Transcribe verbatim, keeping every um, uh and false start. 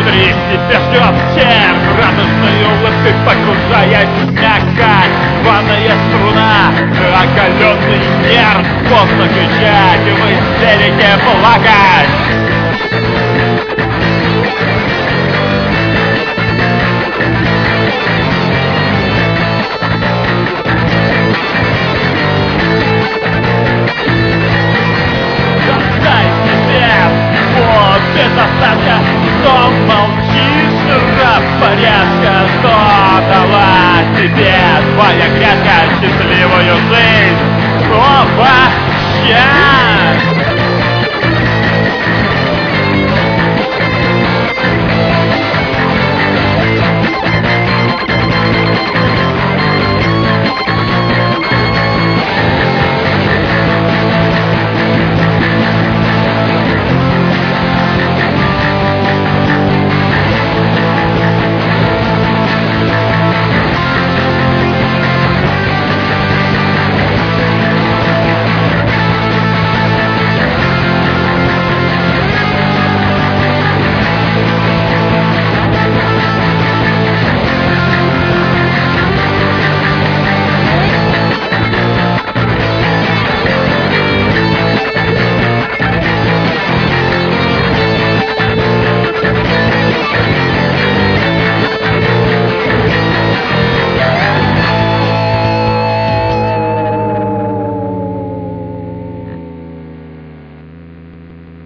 внутри тебя ждет всем радостной улыбкой, погружаясь мягко. Рваная струна, оголенный нерв, поздно кричать, в истерике плакать. Без остатка, что молчишь, раб порядка, что дала тебе твоя грядка счастливую жизнь. Снова счастье.